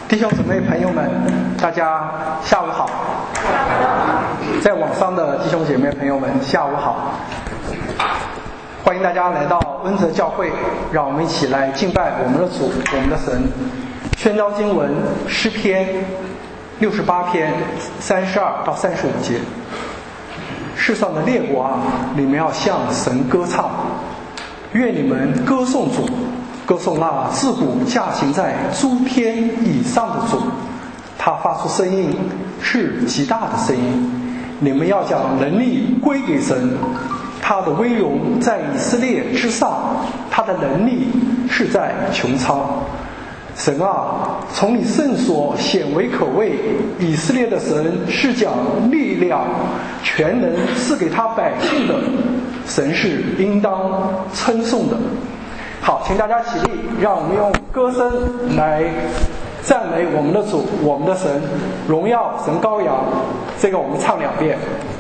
弟兄姊妹朋友们，大家下午好。在网上的弟兄姐妹朋友们，下午好。欢迎大家来到恩泽教会，让我们一起来敬拜我们的主，我们的神。宣召经文诗篇68篇32到35节。世上的列国啊，你们要向神歌唱，愿你们歌颂主，歌颂那自古驾行在诸天以上的主。他发出声音是极大的声音，你们要将能力归给神。他的威荣在以色列之上，他的能力是在穹苍。神啊，从你圣所显为可畏，以色列的神是将力量全能赐给他百姓的，神是应当称颂的。好，请大家起立，让我们用歌声来赞美我们的主，我们的神，荣耀神羔羊。这个我们唱2遍。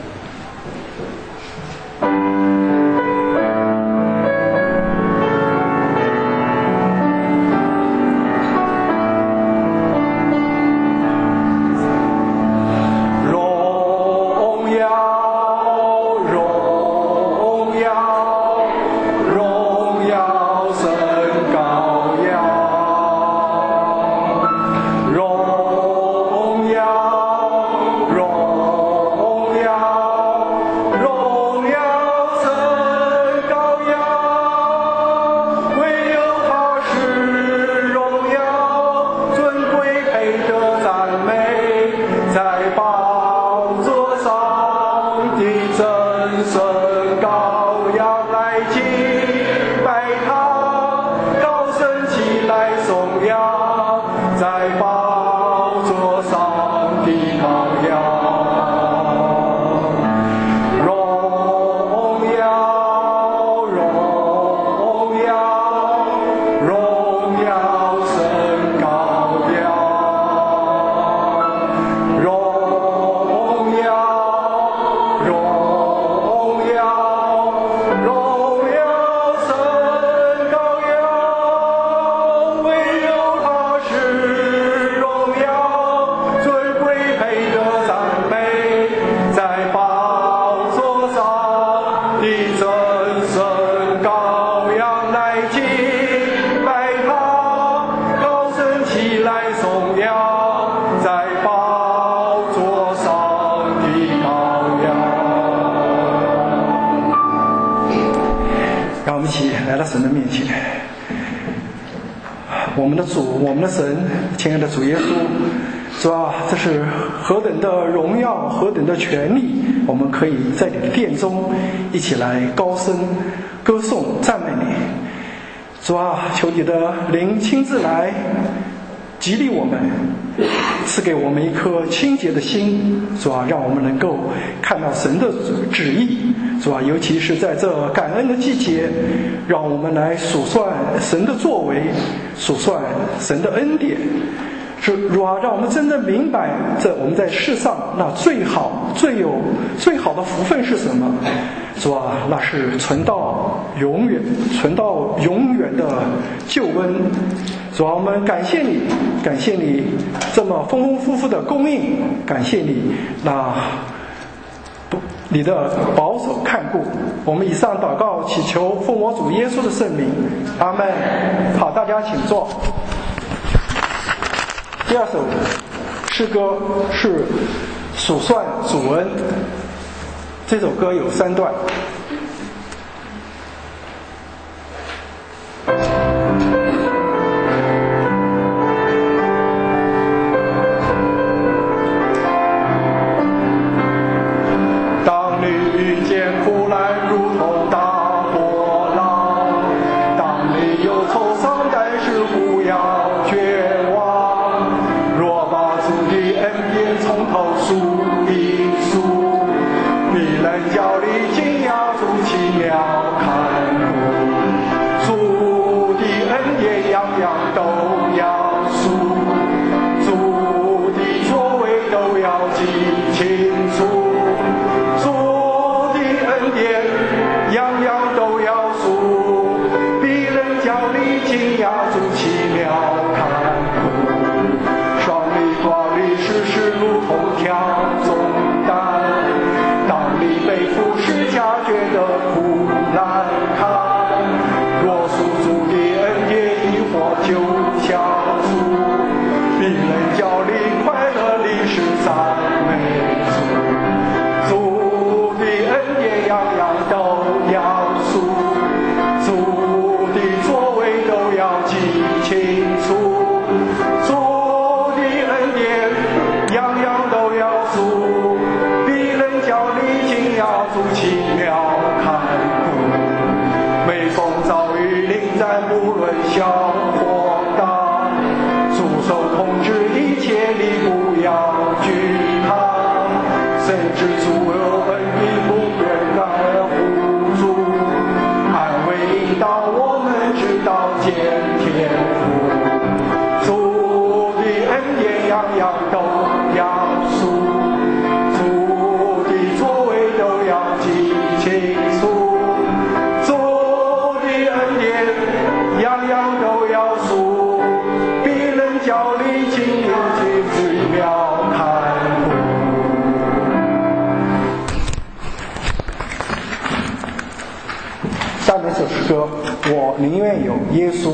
我们的主，我们的神，亲爱的主耶稣，主啊，这是何等的荣耀，何等的权利，我们可以在你的殿中一起来高声歌颂赞美你。主啊，求你的灵亲自来激励我们，赐给我们一颗清洁的心。主啊，让我们能够看到神的旨意。主啊，尤其是在这感恩的季节，让我们来数算神的作为，数算神的恩典。主啊，让我们真正明白这我们在世上那最好的福分是什么。主啊，那是存到永远的救恩。主啊，我们感谢你这么丰丰富富的供应，感谢你你的保守看顾。我们以上祷告祈求奉我主耶稣的圣名，阿们。好，大家请坐。第2首诗歌是数算主恩，这首歌有3段。 从头数一数，你能叫你惊讶宁愿有耶稣。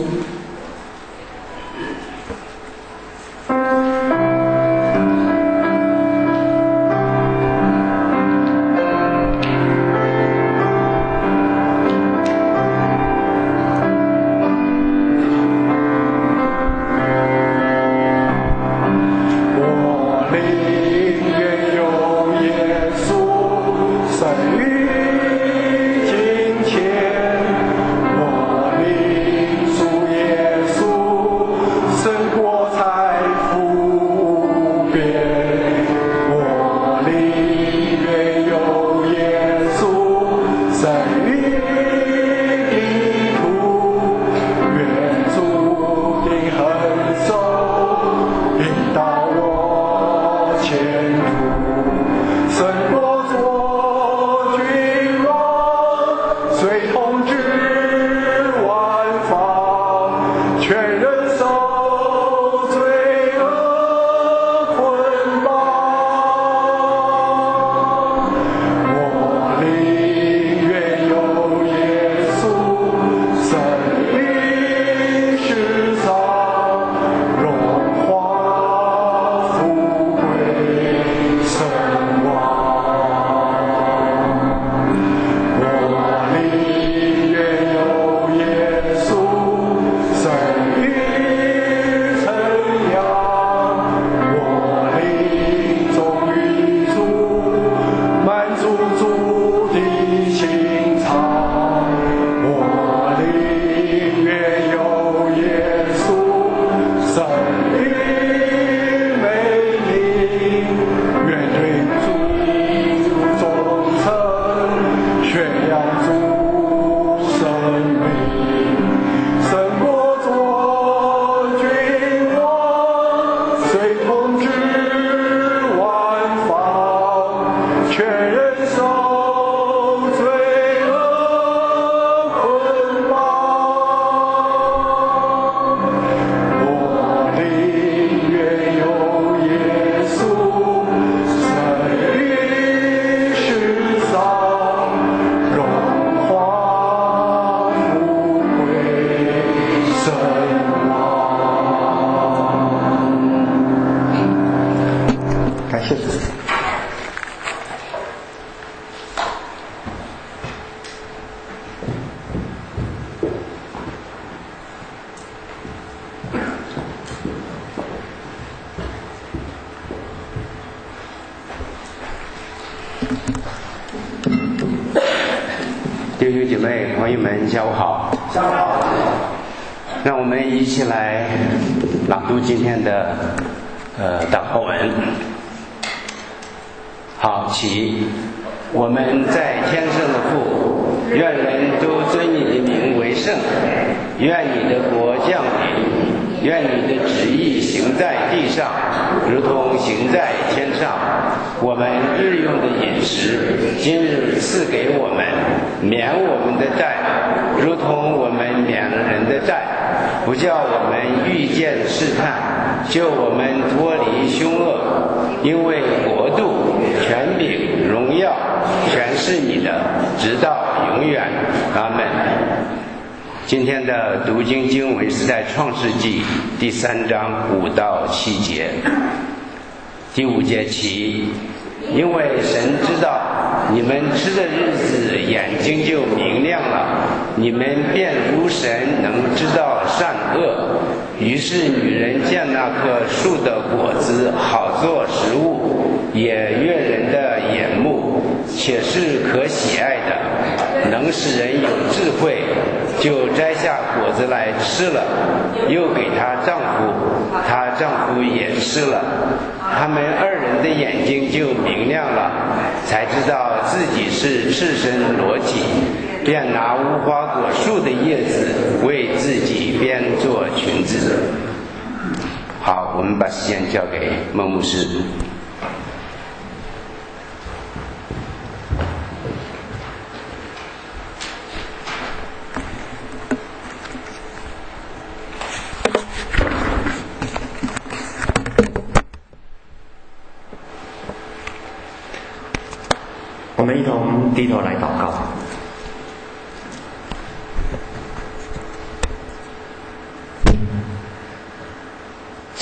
弟兄姐妹朋友们，下午好。 下午好。 让我们一起来朗读今天的祷告文。好，起。我们在天上的父，愿人都尊你的名为圣，愿你的国降临，愿你的旨意行在地上，如同行在天上。我们日用的饮食，今日赐给我们，免我们的债，如同我们免了人的债，不叫我们遇见试探，救我们脱离凶恶。因为国度、权柄、荣耀，全是你的，直到永远。阿们。今天的读经经文是在创世纪第3章5到7节。第5节起，因为神知道你们吃的日子眼睛就明亮了，你们便如神能知道善恶。于是女人见那棵树的果子好做食物，也悦人的眼目，且是可喜爱的，能使人有智慧，就摘下果子来吃了，又给她丈夫，她丈夫也吃了。他们2人的眼睛就明亮了，才知道自己是赤身裸体，便拿无花果树的叶子为自己编做裙子。好，我们把时间交给孟牧师。 我们一同低头来祷告。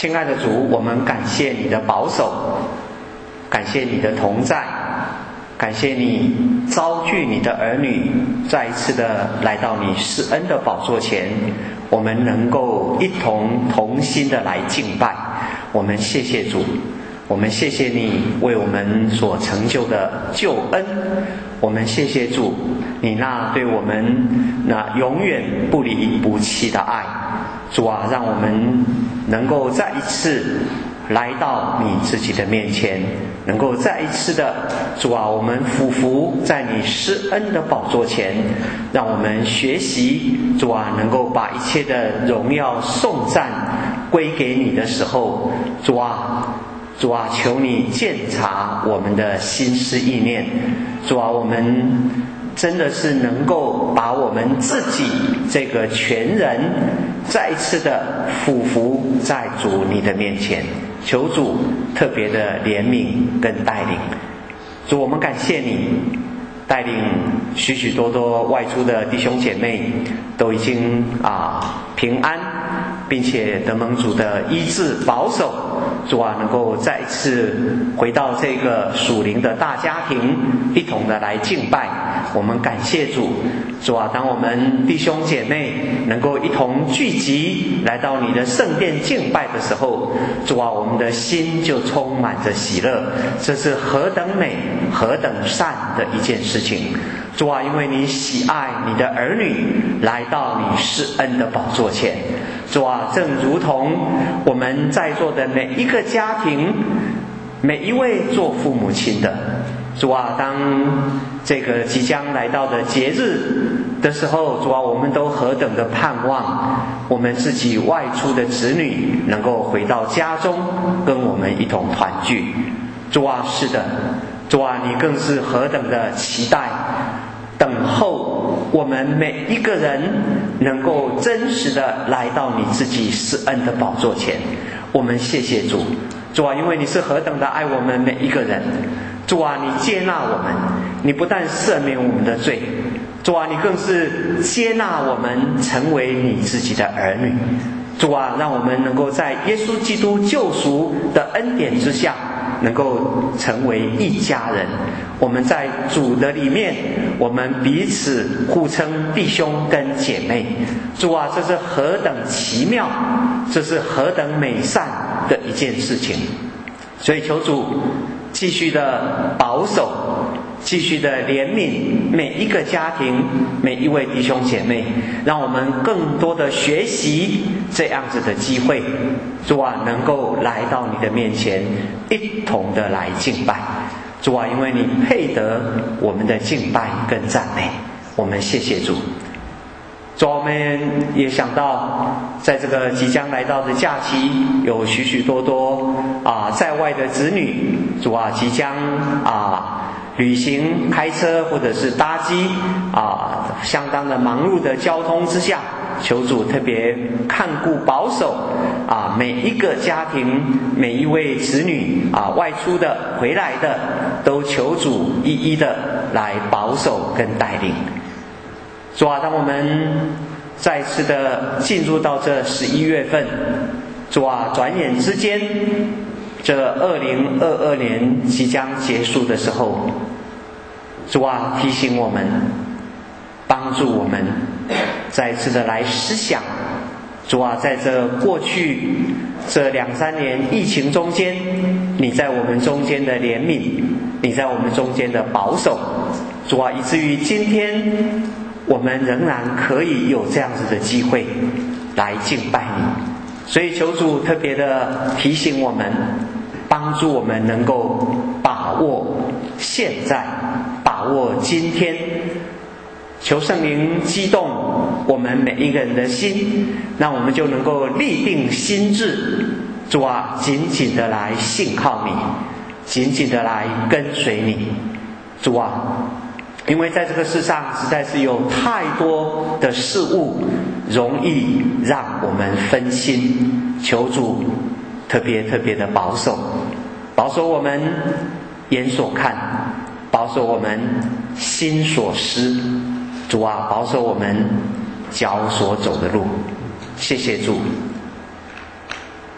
亲爱的主，我们感谢你的保守，感谢你的同在，感谢你召聚你的儿女再一次的来到你施恩的宝座前，我们能够一同心的来敬拜。我们谢谢主，我们谢谢你为我们所成就的救恩，我们谢谢主，你那对我们那永远不离不弃的爱。主啊，让我们能够再一次来到你自己的面前，能够再一次的，主啊，我们俯伏在你施恩的宝座前，让我们学习，主啊，能够把一切的荣耀颂赞归给你的时候，主啊，求你鉴察我们的心思意念。主啊，我们真的是能够把我们自己这个全人再一次的俯伏在主你的面前，求主特别的怜悯跟带领。主，我们感谢你带领许许多多外出的弟兄姐妹都已经平安，并且得蒙主的医治保守。主啊，能够再一次回到这个属灵的大家庭，一同的来敬拜。我们感谢主。主啊，当我们弟兄姐妹能够一同聚集来到你的圣殿敬拜的时候，主啊，我们的心就充满着喜乐，这是何等美何等善的一件事情。主啊，因为你喜爱你的儿女来到你施恩的宝座前。主啊，正如同我们在座的每一个家庭，每一位做父母亲的，主啊，当这个即将来到的节日的时候，主啊，我们都何等的盼望我们自己外出的子女能够回到家中跟我们一同团聚。主啊，是的，主啊，你更是何等的期待等候我们每一个人能够真实的来到你自己施恩的宝座前。我们谢谢主。主啊，因为你是何等的爱我们每一个人。主啊，你接纳我们，你不但赦免我们的罪，主啊，你更是接纳我们成为你自己的儿女。主啊，让我们能够在耶稣基督救赎的恩典之下，能够成为一家人。我们在主的里面，我们彼此互称弟兄跟姐妹。主啊，这是何等奇妙，这是何等美善的一件事情。所以求主继续的保守，继续的怜悯每一个家庭，每一位弟兄姐妹，让我们更多的学习这样子的机会。主啊，能够来到你的面前，一同的来敬拜。主啊，因为你配得我们的敬拜跟赞美，我们谢谢主。主啊，我们也想到在这个即将来到的假期，有许许多多在外的子女，主啊，即将旅行开车或者是搭机相当的忙碌的交通之下，求主特别看顾保守每一个家庭，每一位子女外出的回来的，都求主一一的来保守跟带领。主啊，当我们再次的进入到这11月份，主啊，转眼之间这2022年即将结束的时候，主啊，提醒我们，帮助我们再次的来思想，主啊，在这过去这2-3年疫情中间，你在我们中间的怜悯，你在我们中间的保守，主啊，以至于今天我们仍然可以有这样子的机会来敬拜你。所以求主特别的提醒我们，帮助我们能够把握现在，把握今天。求圣灵激动我们每一个人的心，让我们就能够立定心志，主啊，紧紧的来信靠你，紧紧的来跟随你。主啊，因为在这个世上实在是有太多的事物容易让我们分心，求主特别的保守我们眼所看，保守我们心所思。主啊，保守我们脚所走的路。谢谢主。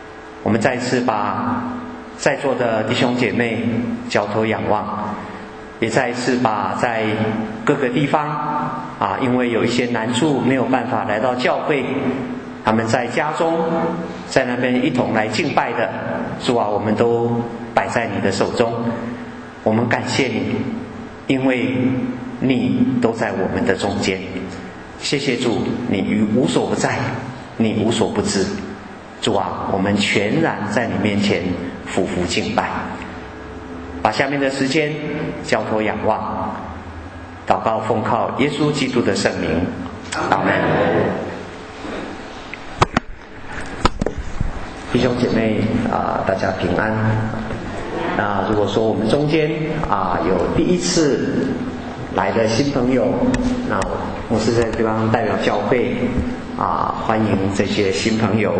我们再次把在座的弟兄姐妹交托仰望，也再一次把在各个地方因为有一些难处没有办法来到教会，他们在家中在那边一同来敬拜的，主啊，我们都摆在你的手中。我们感谢你，因为你都在我们的中间。谢谢主，你无所不在，你无所不知。主啊，我们全然在你面前俯伏敬拜。把下面的时间交托仰望，祷告奉靠耶稣基督的圣名，阿们。弟兄姐妹大家平安。那如果说我们中间有第一次来的新朋友，那牧师在这地方代表教会欢迎这些新朋友。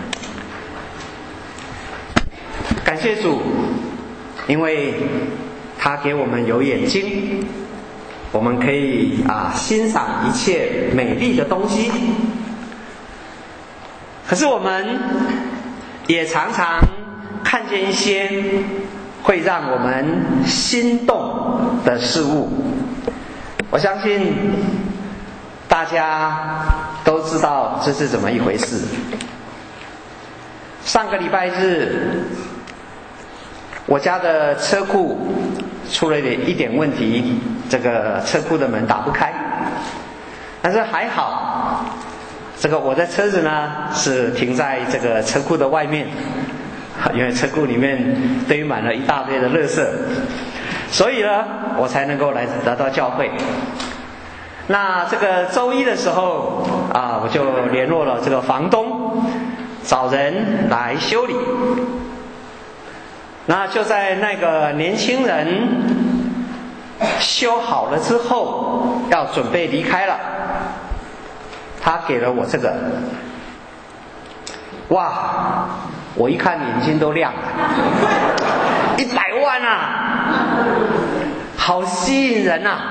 感谢主，因为他给我们有眼睛，我们可以欣赏一切美丽的东西。可是我们也常常看见一些会让我们心动的事物。我相信大家都知道这是怎么一回事。上个礼拜日，我家的车库出了一点问题，这个车库的门打不开。但是还好，这个我的车子呢是停在这个车库的外面，因为车库里面堆满了一大堆的垃圾，所以呢我才能够来到教会。那这个周一的时候我就联络了这个房东，找人来修理。那就在那个年轻人修好了之后，要准备离开了，他给了我这个，哇！我一看眼睛都亮了，100万啊，好吸引人啊！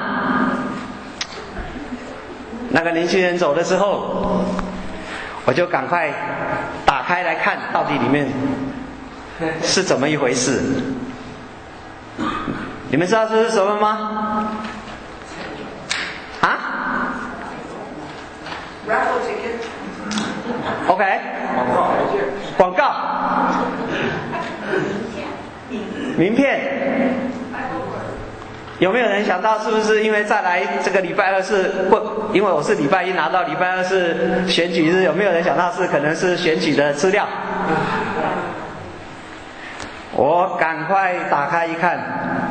那个年轻人走的时候，我就赶快打开来看，到底里面是怎么一回事。你们知道这是什么吗？Raffle ticket。 OK， 广告，名片。有没有人想到是不是因为再来这个礼拜二因为我是礼拜一拿到，礼拜二是选举日，有没有人想到可能是选举的资料？我赶快打开一看，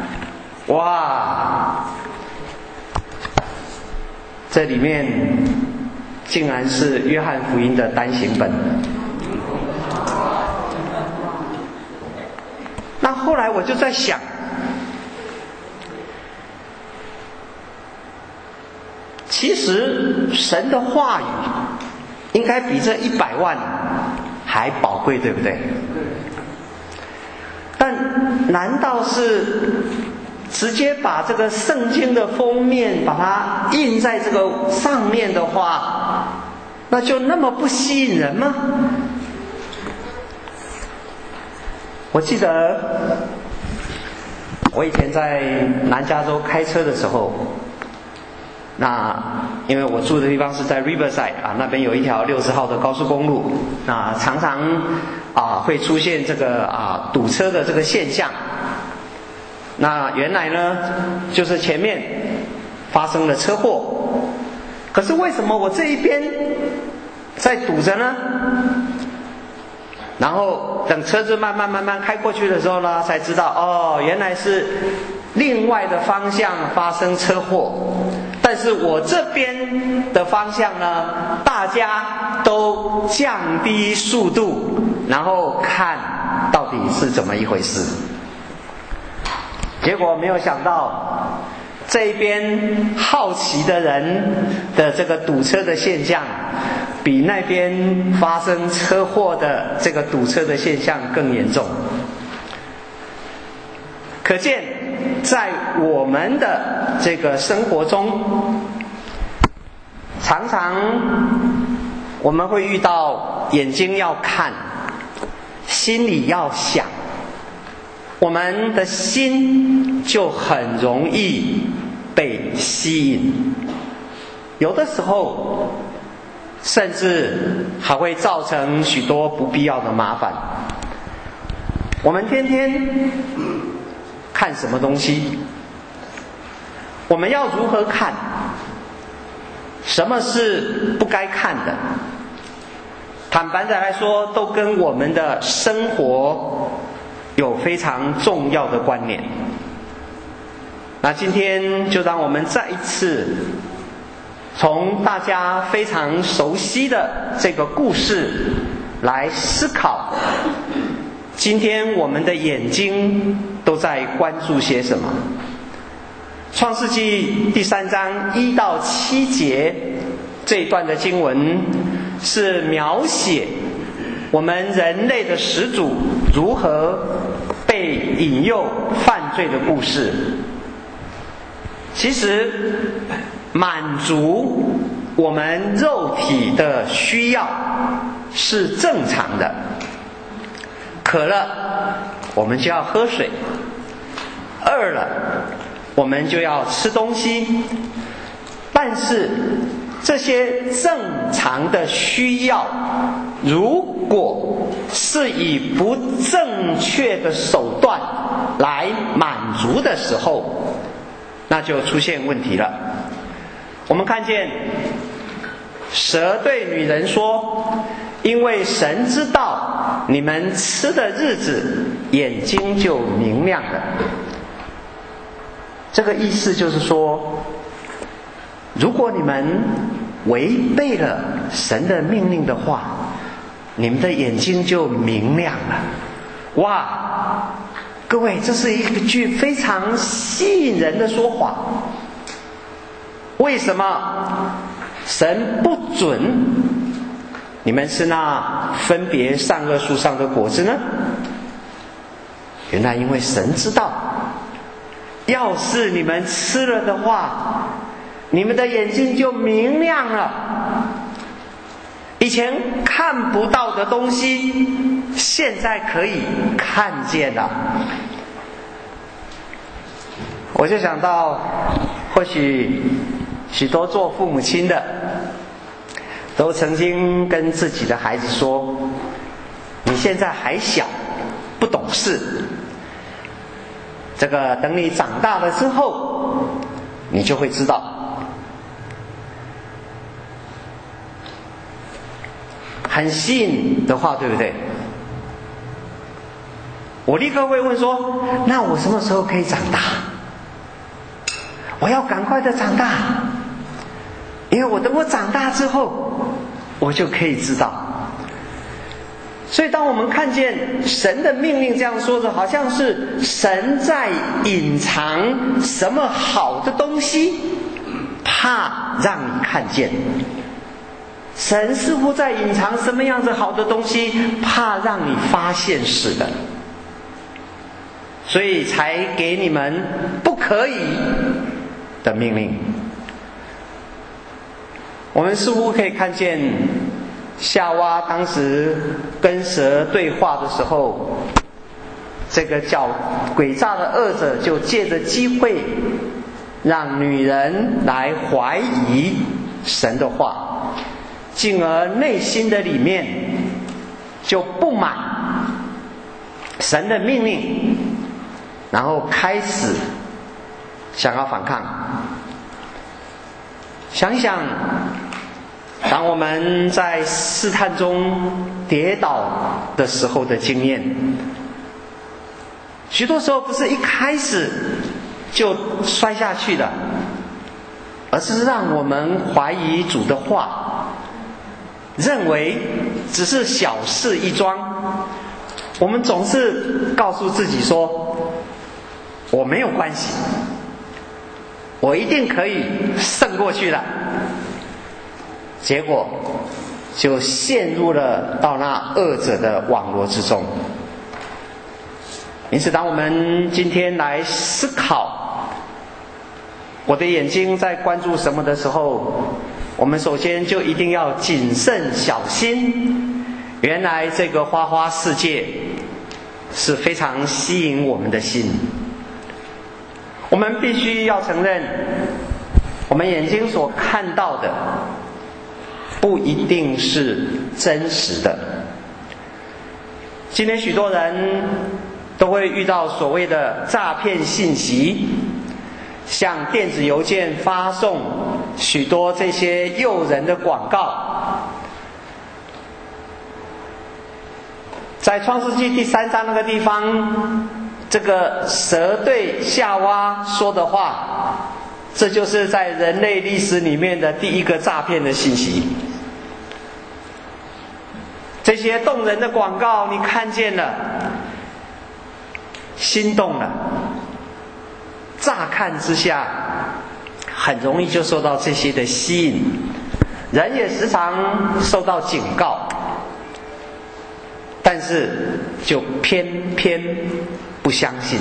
哇，这里面竟然是约翰福音的单行本。那后来我就在想，其实神的话语应该比这100万还宝贵，对不对？但难道是直接把这个圣经的封面把它印在这个上面的话，那就那么不吸引人吗？我记得我以前在南加州开车的时候，那因为我住的地方是在 Riverside 那边有一条60号的高速公路，那常常会出现这个堵车的这个现象。那原来呢就是前面发生了车祸，可是为什么我这一边在堵着呢？然后等车子慢慢开过去的时候呢，才知道原来是另外的方向发生车祸，但是我这边的方向呢，大家都降低速度，然后看到底是怎么一回事。结果没有想到，这边好奇的人的这个堵车的现象，比那边发生车祸的这个堵车的现象更严重。可见在我们的这个生活中，常常我们会遇到眼睛要看，心心里要想，我们的心就很容易被吸引，有的时候甚至还会造成许多不必要的麻烦。我们天天看什么东西，我们要如何看，什么是不该看的，坦白的来说，都跟我们的生活有非常重要的关联。那今天就让我们再一次从大家非常熟悉的这个故事来思考，今天我们的眼睛都在关注些什么。创世纪第3章1到7节这一段的经文是描写我们人类的始祖如何被引诱犯罪的故事。其实满足我们肉体的需要是正常的，渴了我们就要喝水，饿了我们就要吃东西，但是这些正常的需要如果是以不正确的手段来满足的时候，那就出现问题了。我们看见蛇对女人说，因为神知道你们吃的日子眼睛就明亮了。这个意思就是说，如果你们违背了神的命令的话，你们的眼睛就明亮了。哇，各位，这是一句非常吸引人的说法。为什么神不准你们吃那分别善恶树上的果子呢？原来因为神知道，要是你们吃了的话，你们的眼睛就明亮了。以前看不到的东西，现在可以看见了。我就想到，或许许多做父母亲的都曾经跟自己的孩子说，你现在还小，不懂事，这个等你长大了之后你就会知道。很吸引的话，对不对？我立刻会问说，那我什么时候可以长大？我要赶快的长大，因为我等我长大之后我就可以知道。所以当我们看见神的命令这样说的，好像是神在隐藏什么好的东西，怕让你看见。神似乎在隐藏什么样子好的东西，怕让你发现似的，所以才给你们不可以的命令。我们似乎可以看见夏娃当时跟蛇对话的时候，这个叫诡诈的恶者就借着机会让女人来怀疑神的话，进而内心的里面就不满神的命令，然后开始想要反抗。想一想，当我们在试探中跌倒的时候的经验，许多时候不是一开始就摔下去的，而是让我们怀疑主的话，认为只是小事一桩。我们总是告诉自己说，我没有关系，我一定可以胜过去的。结果就陷入了到那恶者的网罗之中。因此当我们今天来思考我的眼睛在关注什么的时候，我们首先就一定要谨慎小心。原来这个花花世界是非常吸引我们的心。我们必须要承认，我们眼睛所看到的不一定是真实的。今天许多人都会遇到所谓的诈骗信息，向电子邮件发送许多这些诱人的广告。在创世纪第3章那个地方，这个蛇对夏娃说的话，这就是在人类历史里面的第一个诈骗的信息。这些动人的广告你看见了，心动了，乍看之下很容易就受到这些的吸引，人也时常受到警告，但是就偏偏不相信。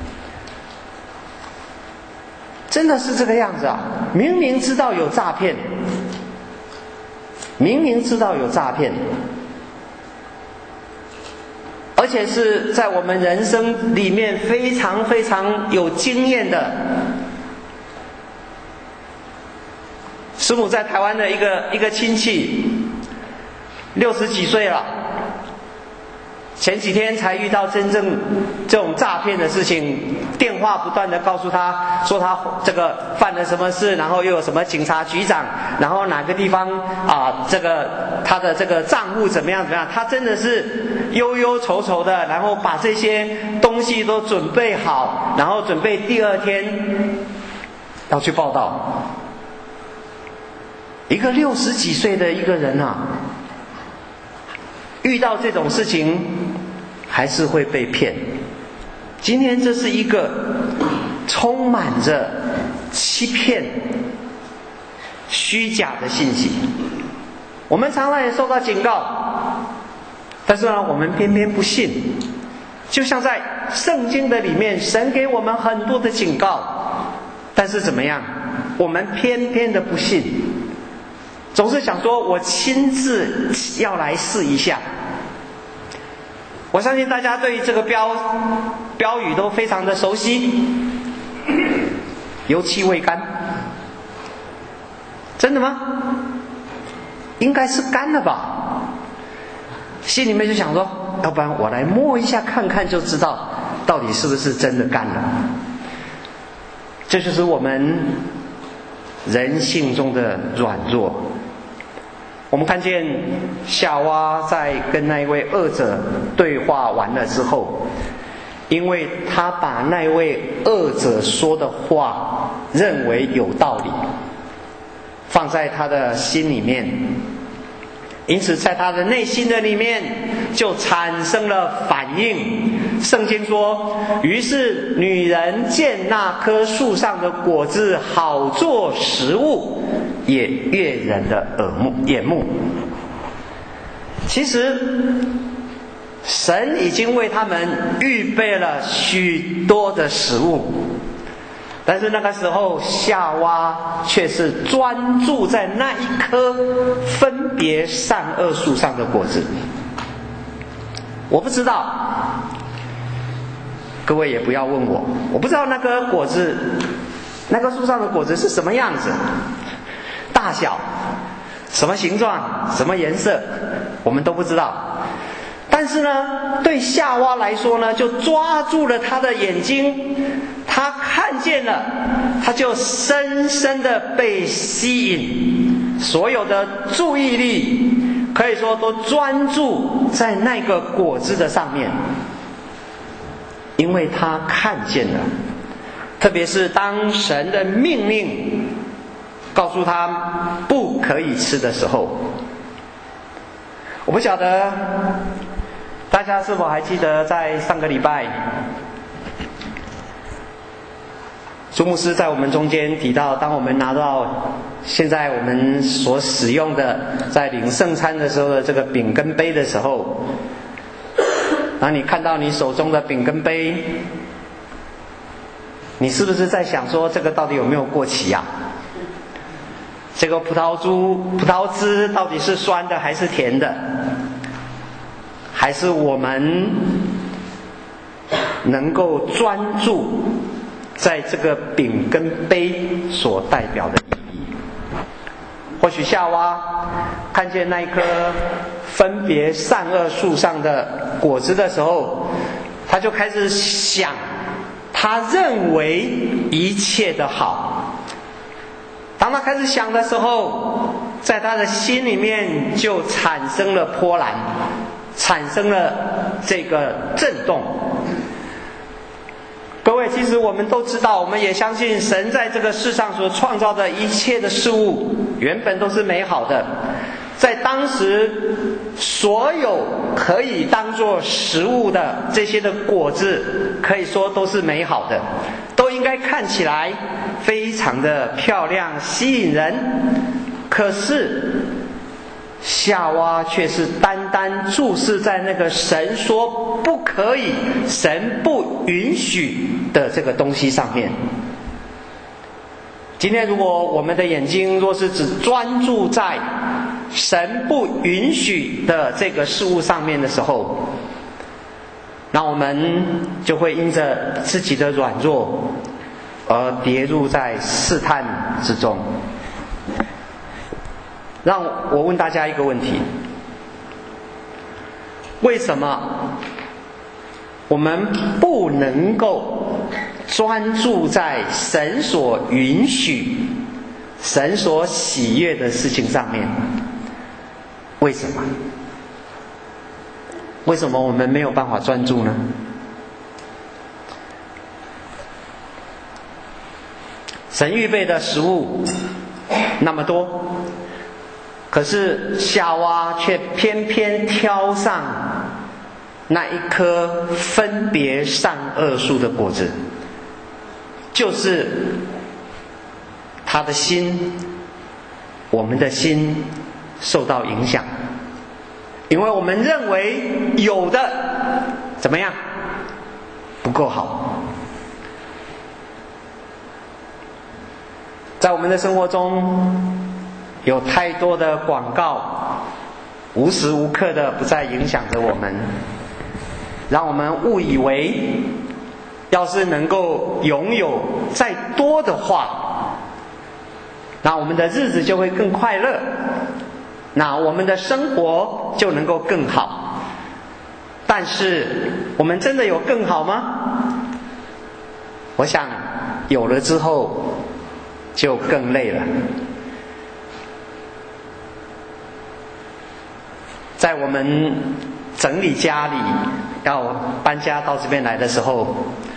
真的是这个样子啊！明明知道有诈骗，明明知道有诈骗，而且是在我们人生里面非常非常有经验的。师母在台湾的一个亲戚，60几岁了，前几天才遇到真正这种诈骗的事情，电话不断的告诉他说他这个犯了什么事，然后又有什么警察局长，然后哪个地方这个他的这个账户怎么样，他真的是忧忧愁愁的，然后把这些东西都准备好，然后准备第2天要去报道。一个60几岁的一个人啊，遇到这种事情还是会被骗。今天这是一个充满着欺骗、虚假的信息。我们常常也受到警告，但是呢，我们偏偏不信。就像在圣经的里面，神给我们很多的警告，但是怎么样？我们偏偏的不信。总是想说我亲自要来试一下。我相信大家对这个标语都非常的熟悉，油漆未干。真的吗？应该是干了吧。心里面就想说，要不然我来摸一下看看就知道到底是不是真的干了。这就是我们人性中的软弱。我们看见夏娃在跟那一位恶者对话完了之后，因为他把那位恶者说的话认为有道理，放在他的心里面，因此在他的内心的里面就产生了反应。圣经说，于是女人见那棵树上的果子好做食物，也悦人的眼目。其实神已经为他们预备了许多的食物，但是那个时候夏娃却是专注在那一棵分别善恶树上的果子。我不知道，各位也不要问我，我不知道那个果子，那个树上的果子是什么样子，大小，什么形状，什么颜色，我们都不知道。但是呢，对夏娃来说呢，就抓住了他的眼睛，他看见了，他就深深的被吸引，所有的注意力可以说都专注在那个果子的上面，因为他看见了。特别是当神的命令告诉他不可以吃的时候，我不晓得大家是否还记得，在上个礼拜朱牧师在我们中间提到，当我们拿到现在我们所使用的在领圣餐的时候的这个饼跟杯的时候，当你看到你手中的饼跟杯，你是不是在想说，这个到底有没有过期啊？这个葡萄汁到底是酸的还是甜的？还是我们能够专注在这个饼跟杯所代表的意义。或许夏娃看见那一棵分别善恶树上的果子的时候，他就开始想他认为一切的好。当他开始想的时候，在他的心里面就产生了波澜，产生了这个震动。各位，其实我们都知道，我们也相信神在这个世上所创造的一切的事物原本都是美好的。在当时，所有可以当作食物的这些的果子，可以说都是美好的，都应该看起来非常的漂亮吸引人。可是夏娃却是单单注视在那个神说不可以、神不允许的这个东西上面。今天如果我们的眼睛若是只专注在神不允许的这个事物上面的时候，那我们就会因着自己的软弱而跌入在试探之中。让我问大家一个问题：为什么我们不能够专注在神所允许、神所喜悦的事情上面？为什么？为什么我们没有办法专注呢？神预备的食物那么多，可是夏娃却偏偏挑上那一颗分别善恶树的果子，就是他的心，我们的心受到影响，因为我们认为有的怎么样不够好。在我们的生活中，有太多的广告无时无刻的不再影响着我们，让我们误以为要是能够拥有再多的话，那我们的日子就会更快乐，那我们的生活就能够更好。但是我们真的有更好吗？我想有了之后就更累了。在我们整理家里要搬家到这边来的时候，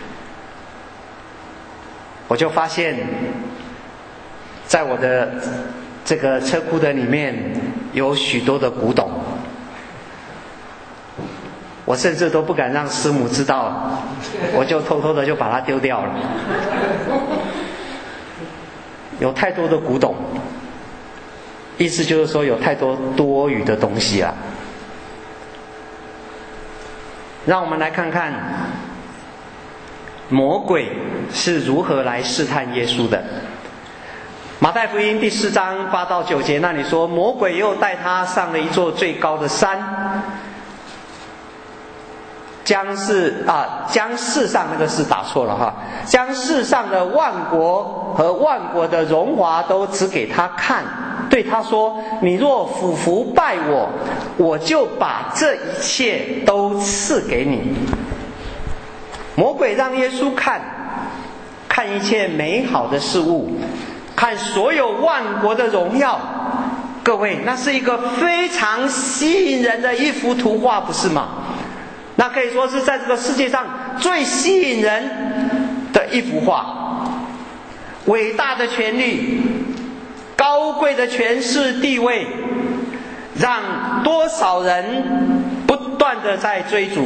我就发现在我的这个车库的里面有许多的古董，我甚至都不敢让师母知道，我就偷偷的就把它丢掉了。有太多的古董，意思就是说有太多多余的东西了。让我们来看看魔鬼是如何来试探耶稣的。马太福音第4章8到9节那里说，魔鬼又带他上了一座最高的山，将世上那个是打错了哈，将世上的万国和万国的荣华都指给他看，对他说，你若俯伏拜我，我就把这一切都赐给你。魔鬼让耶稣看一切美好的事物，看所有万国的荣耀。各位，那是一个非常吸引人的一幅图画，不是吗？那可以说是在这个世界上最吸引人的一幅画。伟大的权力，高贵的权势地位，让多少人不断的在追逐。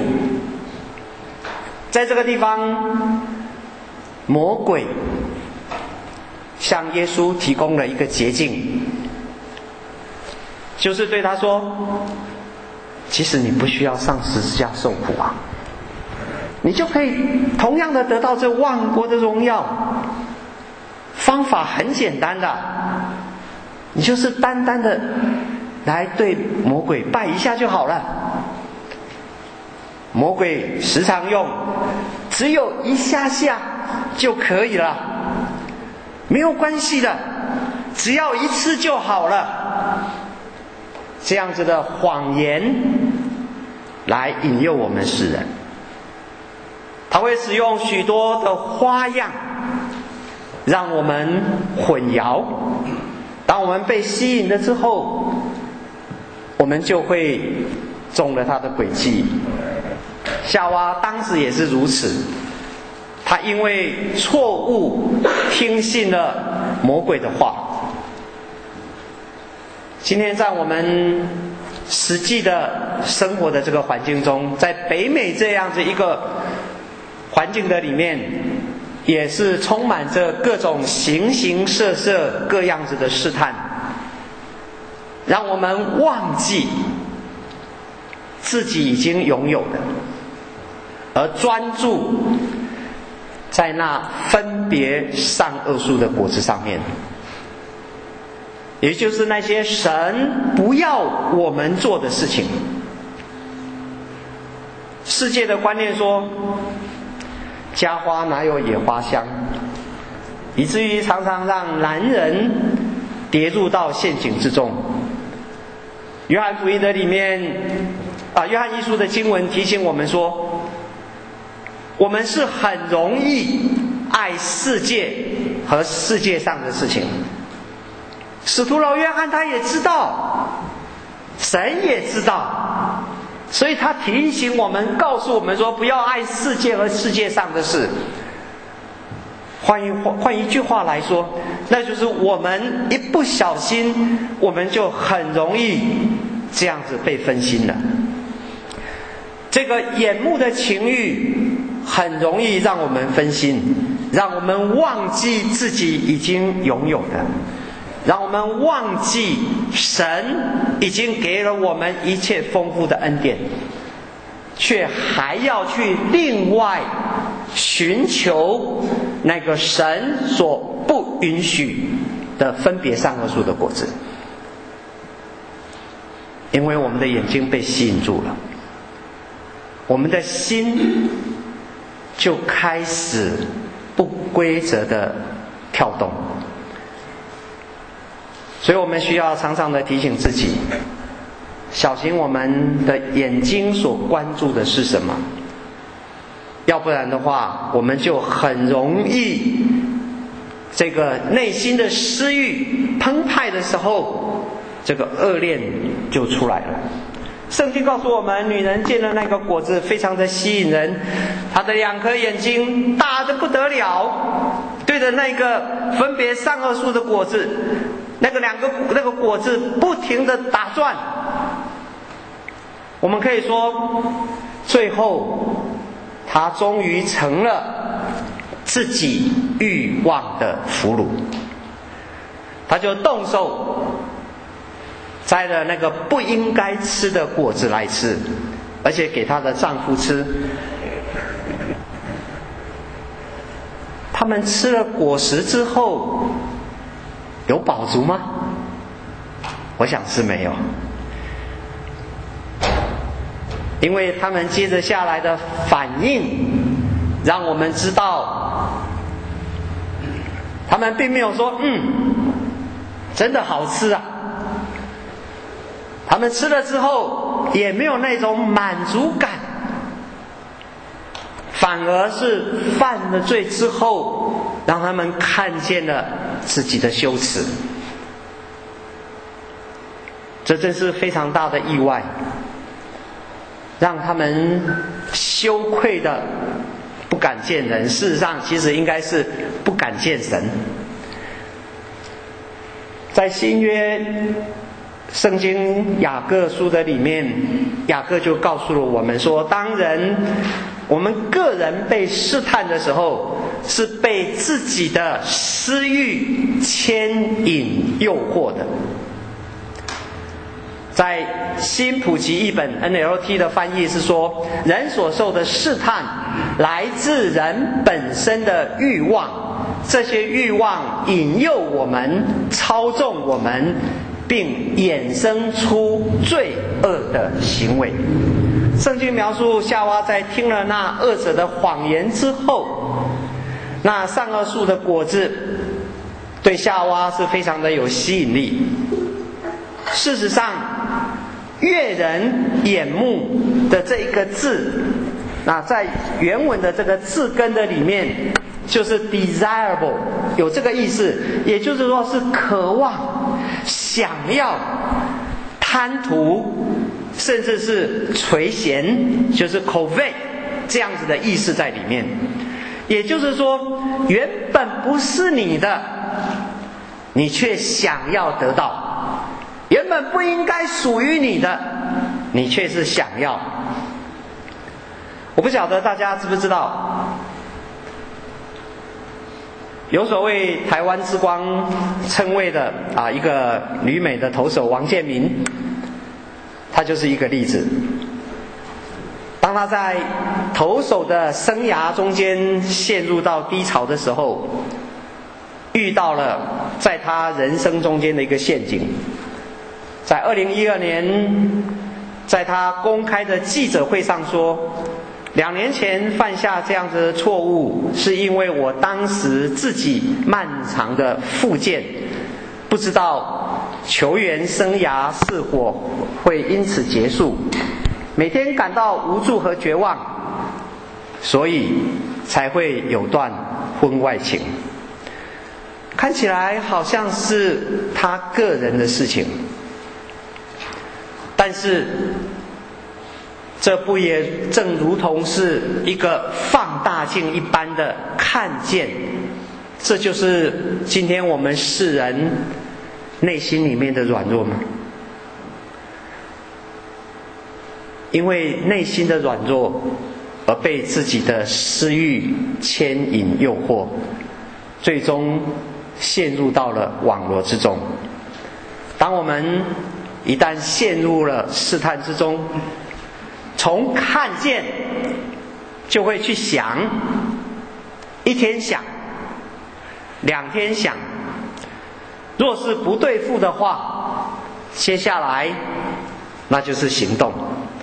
在这个地方，魔鬼向耶稣提供了一个捷径，就是对他说，其实你不需要上十字架受苦啊，你就可以同样的得到这万国的荣耀。方法很简单的，你就是单单的来对魔鬼拜一下就好了。 魔鬼时常用只有一下下就可以了，没有关系的，只要一次就好了，这样子的谎言来引诱我们世人。他会使用许多的花样让我们混淆，当我们被吸引了之后，我们就会中了他的诡计。夏娃当时也是如此，他因为错误听信了魔鬼的话。今天在我们实际的生活的这个环境中，在北美这样子一个环境的里面，也是充满着各种形形色色各样子的试探，让我们忘记自己已经拥有的，而专注在那分别善恶树的果子上面，也就是那些神不要我们做的事情。世界的观念说家花哪有野花香，以至于常常让男人跌入到陷阱之中。约翰福音的里面约翰一书的经文提醒我们说，我们是很容易爱世界和世界上的事情。使徒老约翰他也知道，神也知道，所以他提醒我们，告诉我们说，不要爱世界和世界上的事。换一句话来说，那就是我们一不小心，我们就很容易这样子被分心了。这个眼目的情欲很容易让我们分心，让我们忘记自己已经拥有的，让我们忘记神已经给了我们一切丰富的恩典，却还要去另外寻求那个神所不允许的分别善恶树的果子。因为我们的眼睛被吸引住了，我们的心就开始不规则的跳动。所以我们需要常常的提醒自己，小心我们的眼睛所关注的是什么，要不然的话，我们就很容易这个内心的私欲澎湃的时候，这个恶念就出来了。圣经告诉我们，女人见了那个果子非常的吸引人，她的2颗眼睛大得不得了，对着那个分别善恶树的果子，那个果子不停地打转。我们可以说，最后他终于成了自己欲望的俘虏，他就动手摘了那个不应该吃的果子来吃，而且给她的丈夫吃。他们吃了果实之后有饱足吗？我想是没有，因为他们接着下来的反应让我们知道，他们并没有说真的好吃啊，他们吃了之后也没有那种满足感，反而是犯了罪之后让他们看见了自己的羞耻。这真是非常大的意外，让他们羞愧的不敢见人，事实上其实应该是不敢见神。在新约圣经雅各书的里面，雅各就告诉了我们说，当我们个人被试探的时候，是被自己的私欲牵引诱惑的。在新普及译本 NLT 的翻译是说，人所受的试探来自人本身的欲望，这些欲望引诱我们，操纵我们，并衍生出罪恶的行为。 圣经描述夏娃在听了那恶者的谎言之后，那善恶树的果子对夏娃是非常的有吸引力。事实上，悦人眼目的这一个字，那在原文的这个字根的里面就是 desirable， 有这个意思，也就是说是渴望、想要、贪图，甚至是垂涎，就是 covet 这样子的意思在里面。也就是说，原本不是你的，你却想要得到；原本不应该属于你的，你却是想要。我不晓得大家知不知道，有所谓台湾之光称谓的一个旅美的投手王建民，他就是一个例子。当他在投手的生涯中间陷入到低潮的时候，遇到了在他人生中间的一个陷阱。在2012年，在他公开的记者会上说，2年前犯下这样子的错误，是因为我当时自己漫长的复健，不知道球员生涯是否会因此结束，每天感到无助和绝望，所以才会有段婚外情。看起来好像是他个人的事情，但是这不也正如同是一个放大镜一般的看见，这就是今天我们世人内心里面的软弱吗？因为内心的软弱而被自己的私欲牵引诱惑，最终陷入到了网罗之中。当我们一旦陷入了试探之中，从看见就会去想，1天想，2天想，若是不对付的话，接下来那就是行动。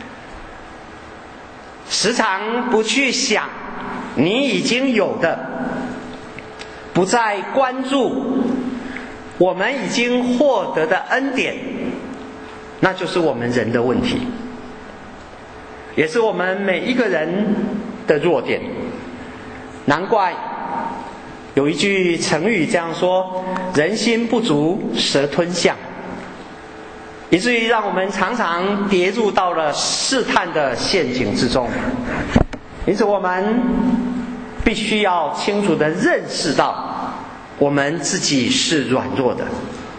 时常不去想你已经有的，不再关注我们已经获得的恩典，那就是我们人的问题，也是我们每一个人的弱点。难怪有一句成语这样说，人心不足蛇吞象，以至于让我们常常跌入到了试探的陷阱之中。因此我们必须要清楚地认识到我们自己是软弱的。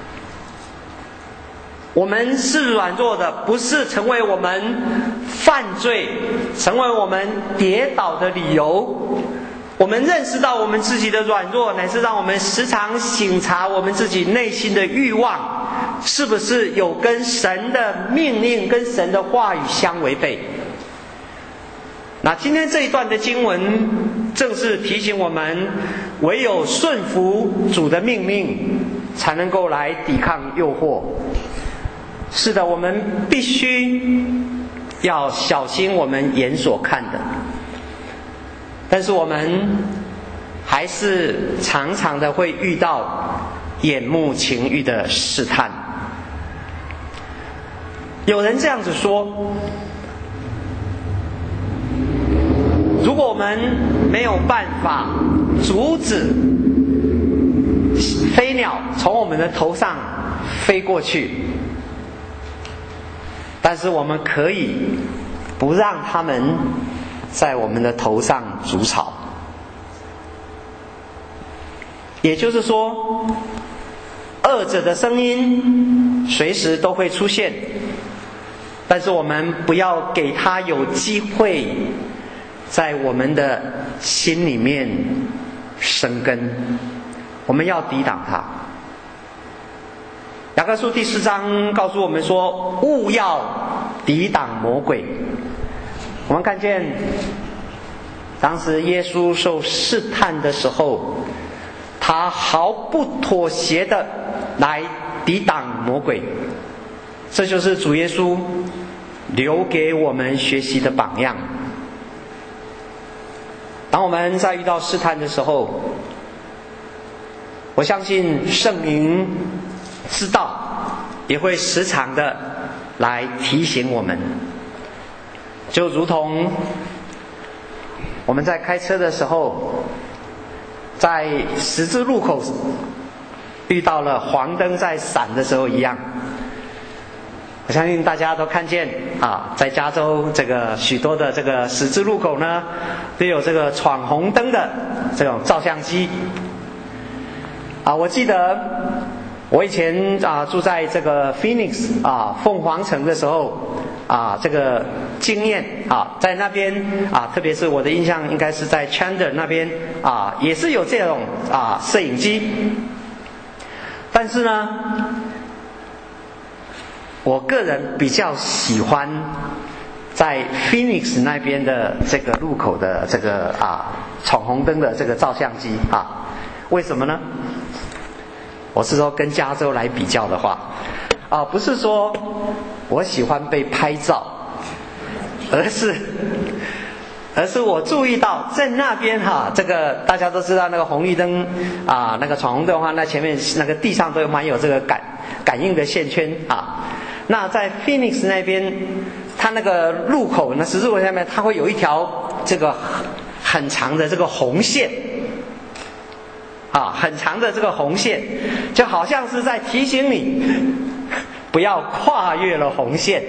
我们是软弱的，不是成为我们犯罪、成为我们跌倒的理由。我们认识到我们自己的软弱，乃是让我们时常省察我们自己内心的欲望是不是有跟神的命令、跟神的话语相违背。那今天这一段的经文正是提醒我们，唯有顺服主的命令，才能够来抵抗诱惑。是的，我们必须要小心我们眼所看的，但是我们还是常常的会遇到眼目情欲的试探。有人这样子说，如果我们没有办法阻止飞鸟从我们的头上飞过去，但是我们可以不让它们在我们的头上筑巢。也就是说，恶者的声音随时都会出现，但是我们不要给他有机会在我们的心里面生根，我们要抵挡他。雅各书第4章告诉我们说，务要抵挡魔鬼。我们看见当时耶稣受试探的时候，他毫不妥协的来抵挡魔鬼。这就是主耶稣留给我们学习的榜样。当我们在遇到试探的时候，我相信圣灵知道，也会时常的来提醒我们。就如同我们在开车的时候，在十字路口遇到了黄灯在闪的时候一样。我相信大家都看见在加州这个许多的这个十字路口呢，都有这个闯红灯的这种照相机。我记得我以前住在这个 Phoenix 凤凰城的时候这个经验在那边特别是我的印象应该是在 Chandler 那边也是有这种摄影机。但是呢，我个人比较喜欢在 Phoenix 那边的这个路口的这个闯红灯的这个照相机为什么呢？我是说跟加州来比较的话不是说我喜欢被拍照，而是我注意到在那边这个大家都知道那个红绿灯那个闯红灯的话，那前面那个地上都蛮有这个感应的线圈那在 Phoenix 那边，它那个路口呢，十字路口下面，它会有一条这个很长的这个红线很长的这个红线，就好像是在提醒你不要跨越了红线。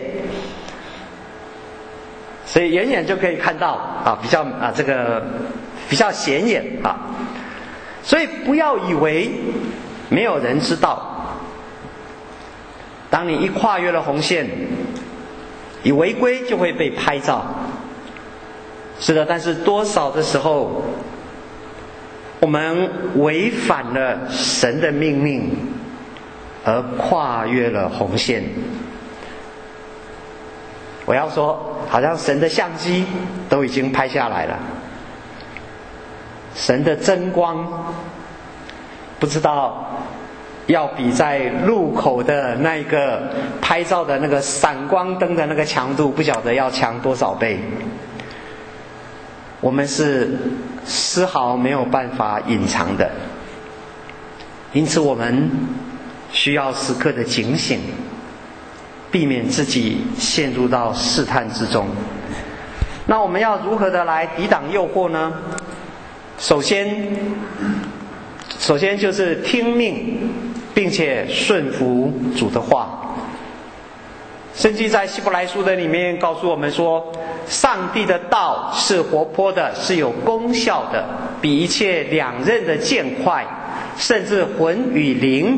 所以远远就可以看到比较这个比较显眼所以不要以为没有人知道，当你一跨越了红线，一违规就会被拍照。是的，但是多少的时候我们违反了神的命令而跨越了红线。我要说，好像神的相机都已经拍下来了，神的真光不知道要比在路口的那个拍照的那个闪光灯的那个强度不晓得要强多少倍。我们是丝毫没有办法隐藏的，因此我们需要时刻的警醒，避免自己陷入到试探之中。那我们要如何的来抵挡诱惑呢？首先就是听命并且顺服主的话。圣经在希伯来书的里面告诉我们说，上帝的道是活泼的，是有功效的，比一切两刃的剑快，甚至魂与灵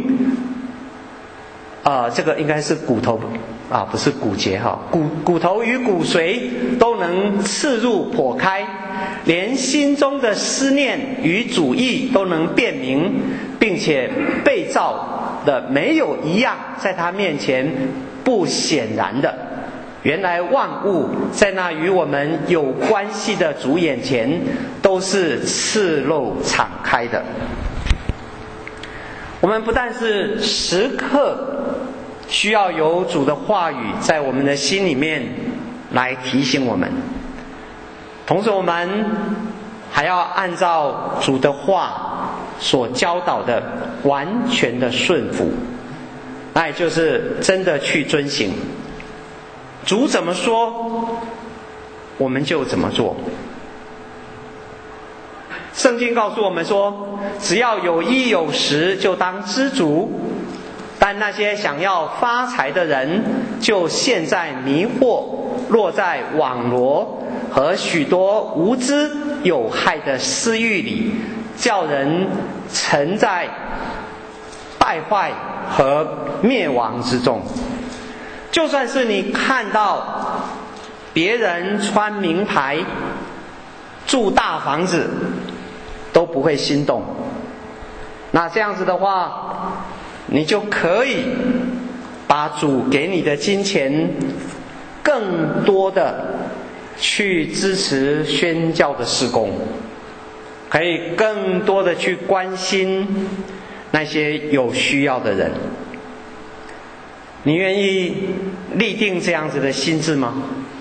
这个应该是骨头不是骨节骨头与骨髓都能刺入剖开，连心中的思念与主意都能辨明，并且被造的没有一样在他面前不显然的。原来万物在那与我们有关系的主眼前都是赤露敞开的。我们不但是时刻需要有主的话语在我们的心里面来提醒我们，同时我们还要按照主的话所教导的完全的顺服，那也就是真的去遵行。主怎么说，我们就怎么做。圣经告诉我们说，只要有衣有食，就当知足。但那些想要发财的人，就陷在迷惑、落在网罗和许多无知有害的私欲里，叫人沉在败坏和灭亡之中。就算是你看到别人穿名牌、住大房子，都不会心动。那这样子的话，你就可以把主给你的金钱更多的去支持宣教的事工，可以更多的去关心那些有需要的人。 你愿意立定这样子的心志吗？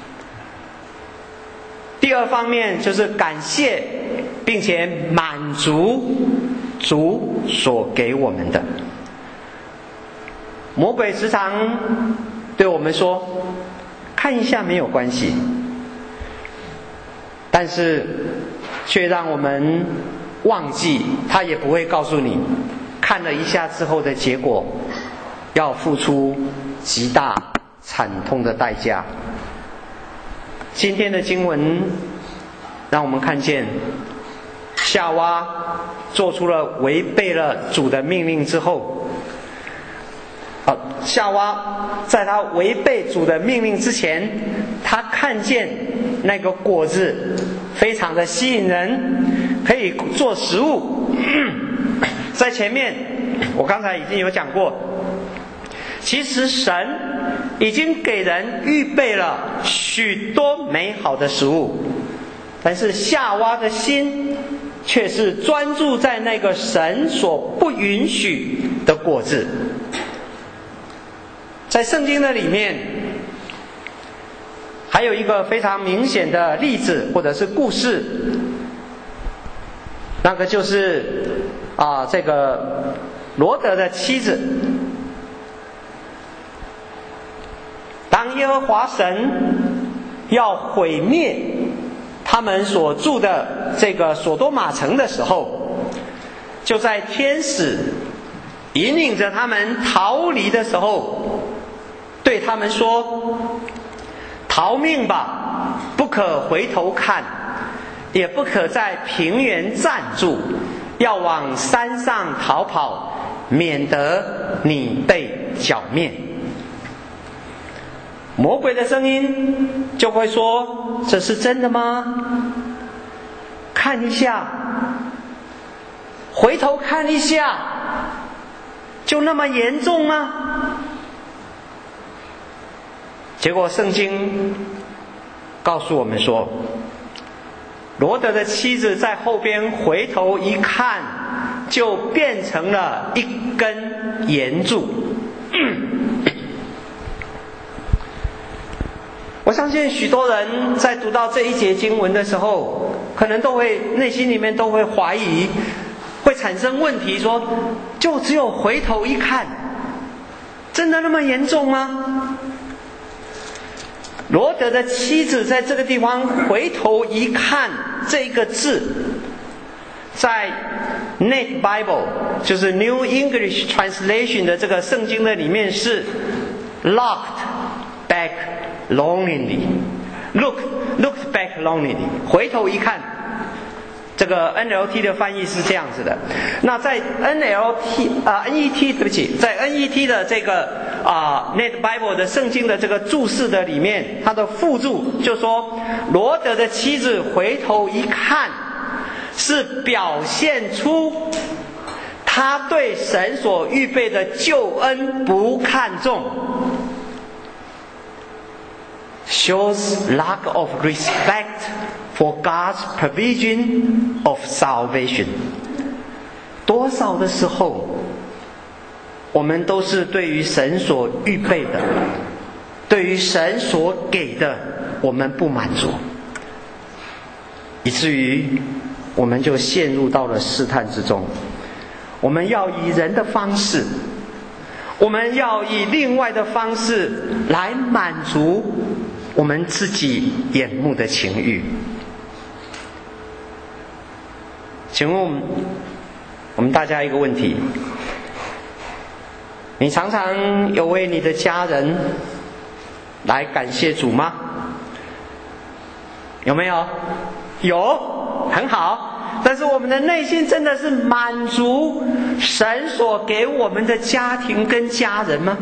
第二方面就是感谢，并且满足主所给我们的。魔鬼时常对我们说，看一下没有关系，但是却让我们忘记，他也不会告诉你，看了一下之后的结果要付出极大惨痛的代价。今天的经文让我们看见夏娃做出了违背了主的命令之后，夏娃在他违背主的命令之前，他看见那个果子非常的吸引人，可以做食物。在前面我刚才已经有讲过，其实神已经给人预备了许多美好的食物，但是夏娃的心却是专注在那个神所不允许的果子。在圣经的里面还有一个非常明显的例子或者是故事，那个就是这个罗得的妻子。当耶和华神要毁灭他们所住的这个所多玛城的时候，就在天使引领着他们逃离的时候，对他们说，逃命吧，不可回头看，也不可在平原站住，要往山上逃跑，免得你被剿灭。魔鬼的声音就会说，这是真的吗？看一下，回头看一下，就那么严重吗？结果圣经告诉我们说，罗得的妻子在后边回头一看，就变成了一根岩柱。我相信许多人在读到这一节经文的时候，可能都会内心里面都会怀疑，会产生问题，说就只有回头一看，真的那么严重吗？罗得的妻子在这个地方回头一看这个字，在 Net Bible 就是 New English Translation 的这个圣经的里面是 looked back longingly， looked back longingly， 回头一看。这个 NLT 的翻译是这样子的。那在 NET 对不起，在 NET 的这个Net Bible 的圣经的这个注释的里面，它的附注就说，罗得的妻子回头一看，是表现出他对神所预备的救恩不看重， shows lack of respect for God's provision of salvation。 多少的时候，我们都是对于神所预备的，对于神所给的，我们不满足，以至于我们就陷入到了试探之中。我们要以人的方式，我们要以另外的方式来满足我们自己眼目的情欲。请问我们大家一个问题，你常常有为你的家人来感谢主吗？有没有？有，很好。但是我们的内心真的是满足神所给我们的家庭跟家人吗？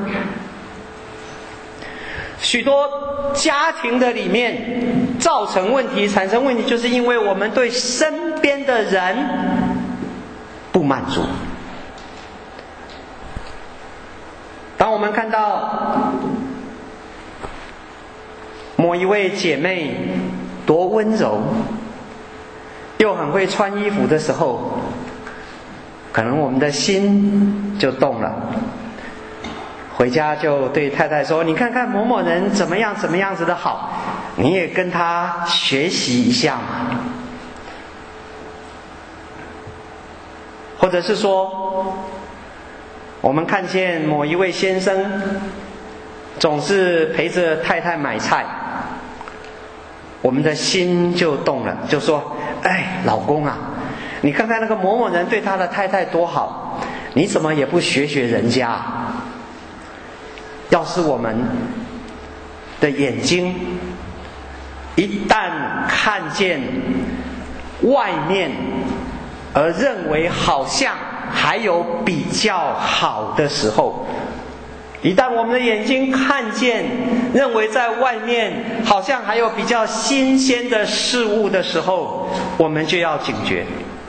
许多家庭的里面造成问题、产生问题，就是因为我们对身边的人不满足。当我们看到某一位姐妹多温柔又很会穿衣服的时候，可能我们的心就动了。 回家就对太太说：“你看看某某人怎么样子的好，你也跟他学习一下嘛。”或者是说，我们看见某一位先生总是陪着太太买菜，我们的心就动了，就说：“哎，老公啊，你看看那个某某人对他的太太多好，你怎么也不学学人家？”要是我们的眼睛一旦看见外面，而认为好像还有比较好的时候，一旦我们的眼睛看见认为在外面好像还有比较新鲜的事物的时候，我们就要警觉。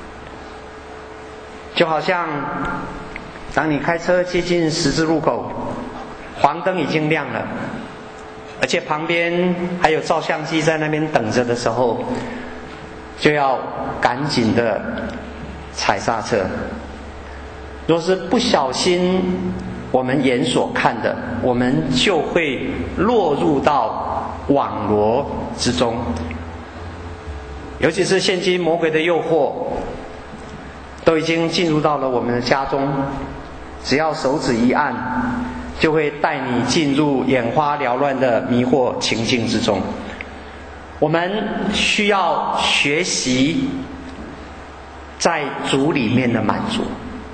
就好像当你开车接近十字路口，黄灯已经亮了，而且旁边还有照相机在那边等着的时候，就要赶紧的踩刹车。若是不小心我们眼所看的，我们就会落入到网罗之中。尤其是现今魔鬼的诱惑都已经进入到了我们的家中，只要手指一按，就会带你进入眼花缭乱的迷惑情境之中。我们需要学习在主里面的满足，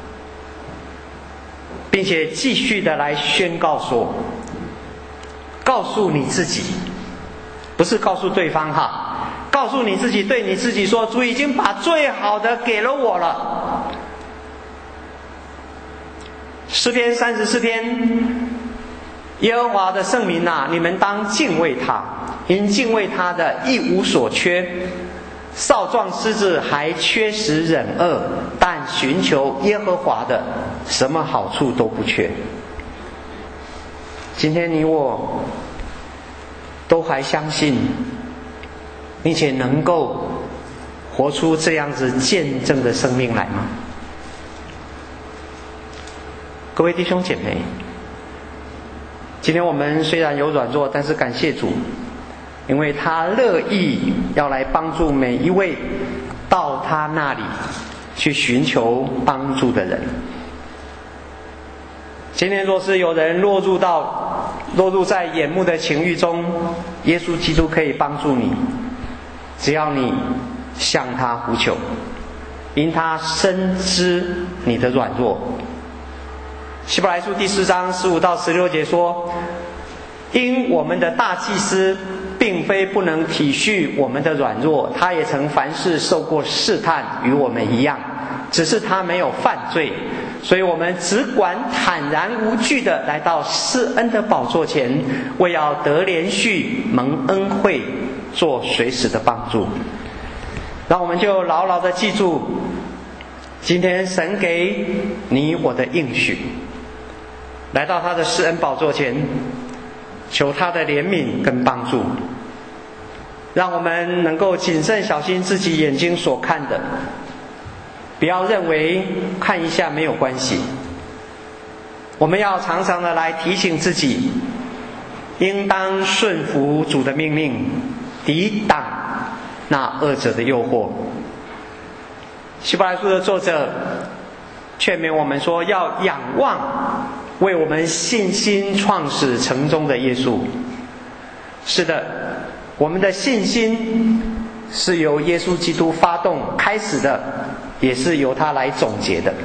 并且继续的来宣告说，告诉你自己，不是告诉对方哈，告诉你自己，对你自己说，主已经把最好的给了我了。诗篇34篇，耶和华的圣民啊，你们当敬畏他，因敬畏他的一无所缺。少壮狮子还缺食忍饿，但寻求耶和华的，什么好处都不缺。今天你我都还相信，并且能够活出这样子见证的生命来吗？各位弟兄姐妹，今天我们虽然有软弱，但是感谢主，因为他乐意要来帮助每一位到他那里去寻求帮助的人。今天若是有人落入在眼目的情欲中，耶稣基督可以帮助你，只要你向他呼求，因他深知你的软弱。希伯来书第4章15到16节说，因我们的大祭司并非不能体恤我们的软弱，他也曾凡事受过试探，与我们一样，只是他没有犯罪，所以我们只管坦然无惧的来到施恩的宝座前，为要得连续蒙恩惠，做随时的帮助。让我们就牢牢的记住今天神给你我的应许，来到他的施恩宝座前，求他的怜悯跟帮助，让我们能够谨慎小心自己眼睛所看的，不要认为看一下没有关系。我们要常常的来提醒自己，应当顺服主的命令，抵挡那恶者的诱惑。希伯来书的作者劝勉我们说，要仰望为我们信心创始成终的耶稣。是的，我们的信心是由耶稣基督发动开始的，也是由他来总结的。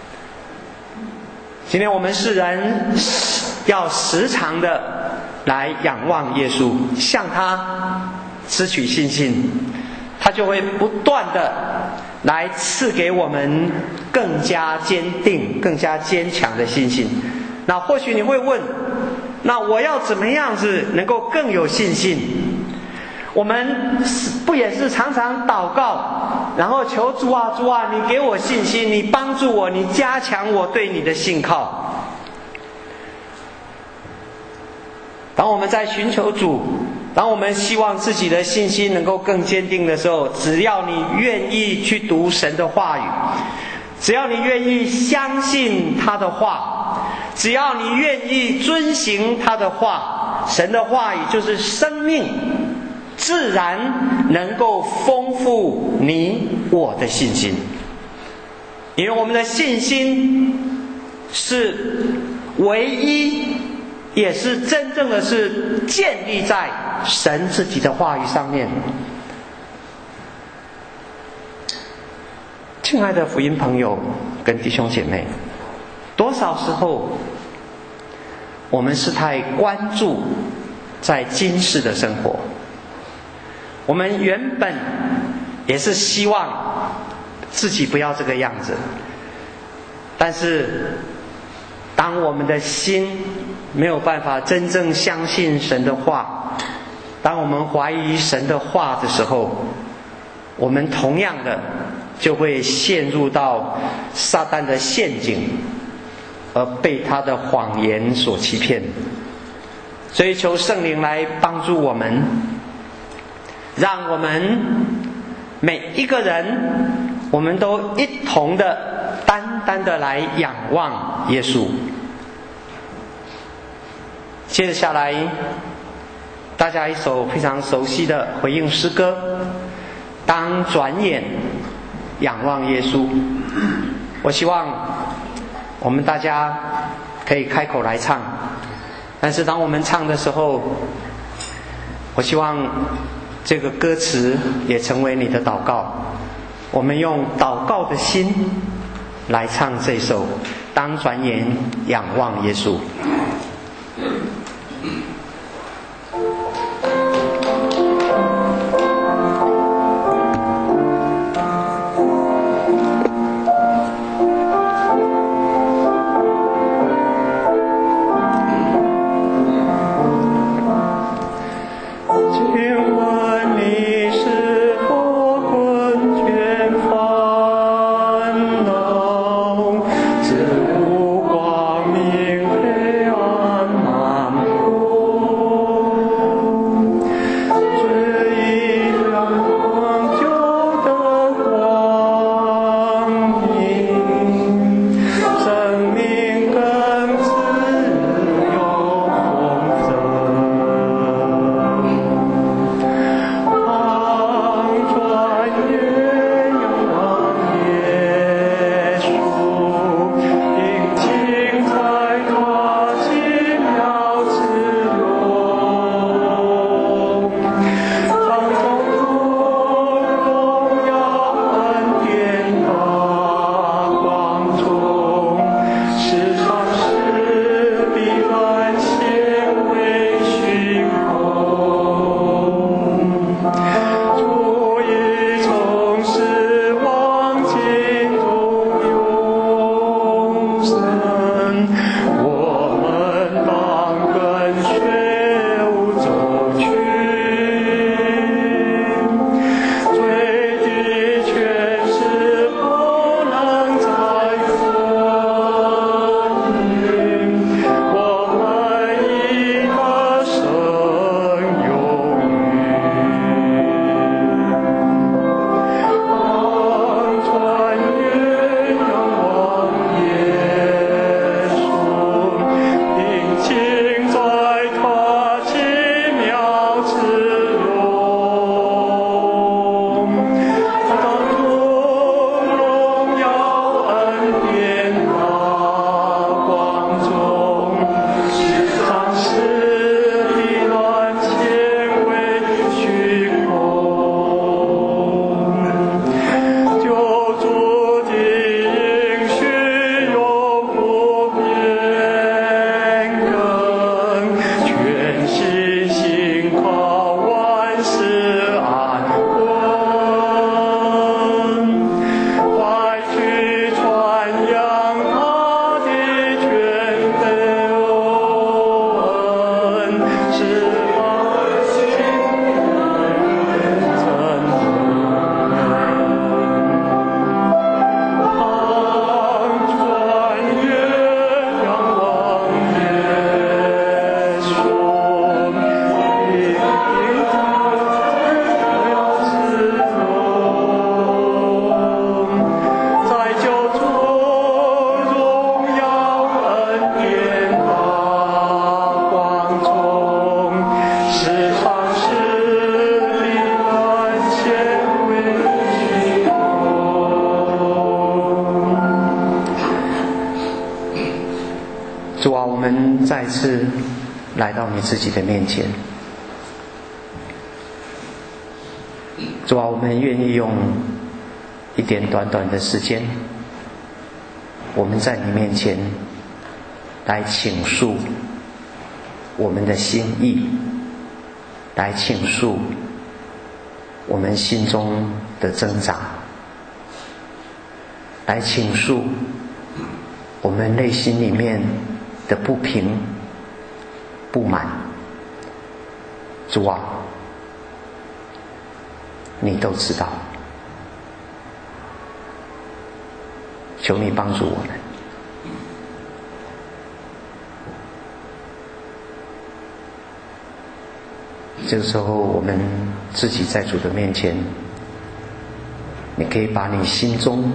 今天我们世人要时常的来仰望耶稣，向他支取信心，他就会不断的来赐给我们更加坚定更加坚强的信心。那或许你会问，那我要怎么样子能够更有信心？我们不也是常常祷告，然后求主啊主啊，你给我信心，你帮助我，你加强我对你的信靠。当我们在寻求主，当我们希望自己的信心能够更坚定的时候，只要你愿意去读神的话语，只要你愿意相信他的话， 只要你愿意遵行他的话，神的话语就是生命，自然能够丰富你我的信心。因为我们的信心是唯一，也是真正的是建立在神自己的话语上面。亲爱的福音朋友跟弟兄姐妹，多少时候我们是太关注在今世的生活，我们原本也是希望自己不要这个样子，但是当我们的心没有办法真正相信神的话，当我们怀疑神的话的时候，我们同样的就会陷入到撒旦的陷阱，而被他的谎言所欺骗。所以求圣灵来帮助我们，让我们每一个人，我们都一同的单单的来仰望耶稣。接着下来，大家一首非常熟悉的回应诗歌，当转眼仰望耶稣。我希望我们大家可以开口来唱，但是当我们唱的时候，我希望这个歌词也成为你的祷告，我们用祷告的心来唱这首当转眼仰望耶稣。 自无光明黑们再次来到你自己的面前。主啊，我们愿意用一点短短的时间，我们在你面前来倾诉我们的心意，来倾诉我们心中的挣扎，来倾诉我们内心里面的不平不满。主啊，你都知道，求你帮助我们。这个时候我们自己在主的面前，你可以把你心中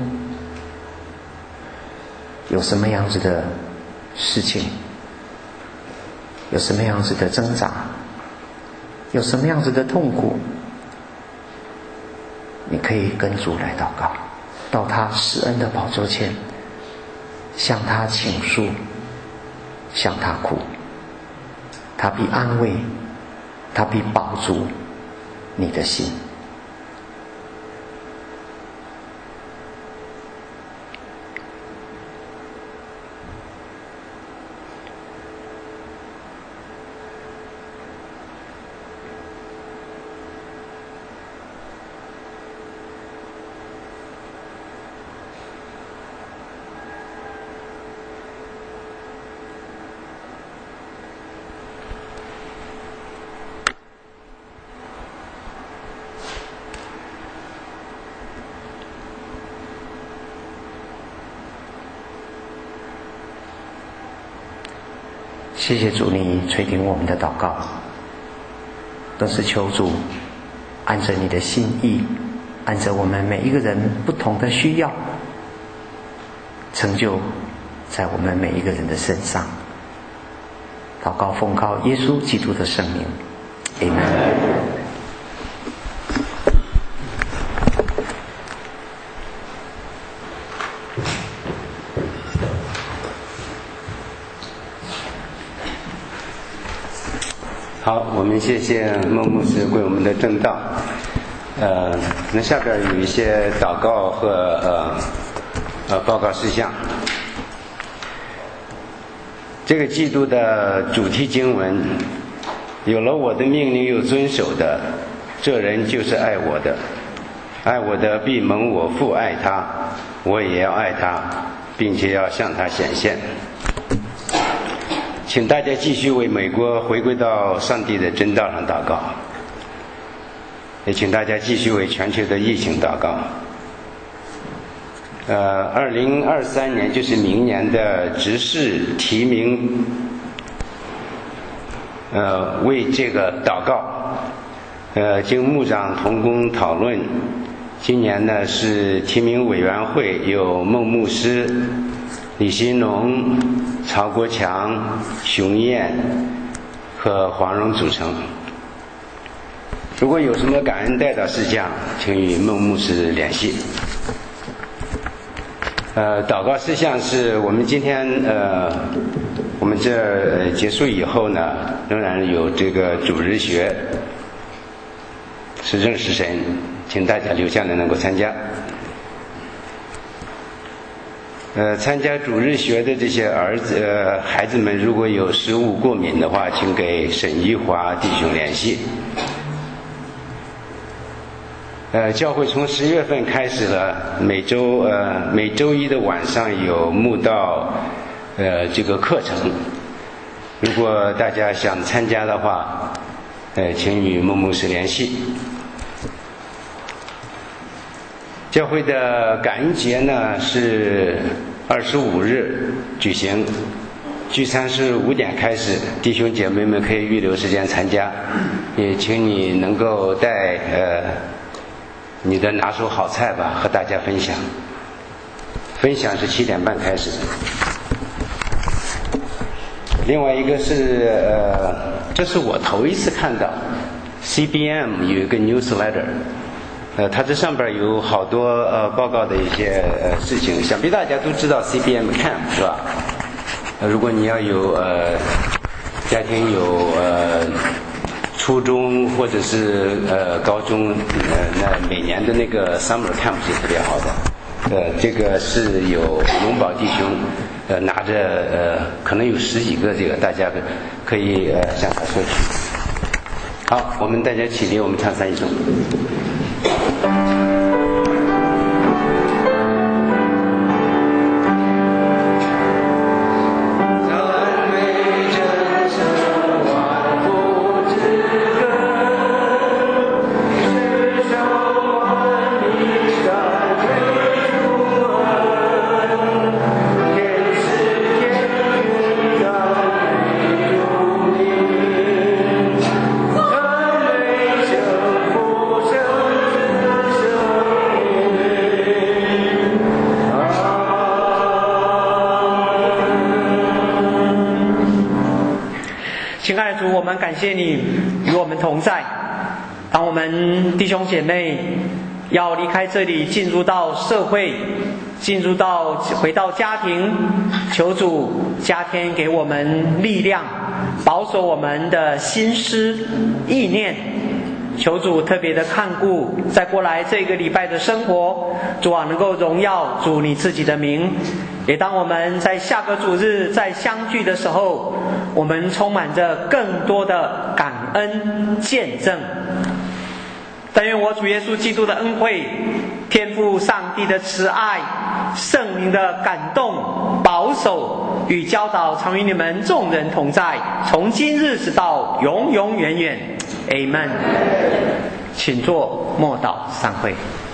有什么样子的事情，有什么样子的挣扎，有什么样子的痛苦，你可以跟主来祷告，到他施恩的宝座前，向他倾诉，向他哭，他必安慰，他必保住你的心。谢谢主，你垂听我们的祷告，都是求主按着你的心意，按着我们每一个人不同的需要，成就在我们每一个人的身上。祷告奉靠耶稣基督的圣名 Amen。 好，我们谢谢孟牧师为我们的证道。那下边有一些祷告和报告事项。这个季度的主题经文：有了我的命令又遵守的，这人就是爱我的。爱我的必蒙我父爱他，我也要爱他，并且要向他显现。请大家继续为美国回归到上帝的真道上祷告，也请大家继续为全球的疫情祷告。2023年就是明年的执事提名，为这个祷告，经牧长同工讨论，今年呢是提名委员会有孟牧师、李新龙、曹国强、熊燕和黄荣组成。如果有什么感恩代祷事项，请与孟牧师联系。祷告事项是我们今天我们这结束以后呢，仍然有这个主日学，是认识神，请大家留下来能够参加。参加主日学的这些孩子们，如果有食物过敏的话，请给沈一华弟兄联系。教会从10月份开始了，每周一的晚上有慕道这个课程。如果大家想参加的话，请与孟牧师联系。教会的感恩节呢是25日举行，聚餐是5点开始，弟兄姐妹们可以预留时间参加，也请你能够带你的拿手好菜吧，和大家分享。分享是7点半开始。另外一个是这是我头一次看到 CBM 有一个 newsletter。它这上边有好多报告的一些事情，想必大家都知道 CBM Camp 是吧？ 如果你要有家庭有初中或者是高中，那每年的那个 summer camp 是特别好的。这个是有龙宝弟兄拿着可能有10几个，这个大家可以向他索取。好，我们大家起立，我们唱3一颂。 我们感谢你与我们同在。当我们弟兄姐妹要离开这里，进入到社会，回到家庭，求主加添给我们力量，保守我们的心思意念。求主特别的看顾再过来这个礼拜的生活，主啊，能够荣耀主你自己的名。也当我们在下个主日再相聚的时候，我们充满着更多的感恩见证。但愿我主耶稣基督的恩惠、天父上帝的慈爱、圣灵的感动、保守与教导常与你们众人同在，从今日直到永永远远。Amen。请坐，默祷散会。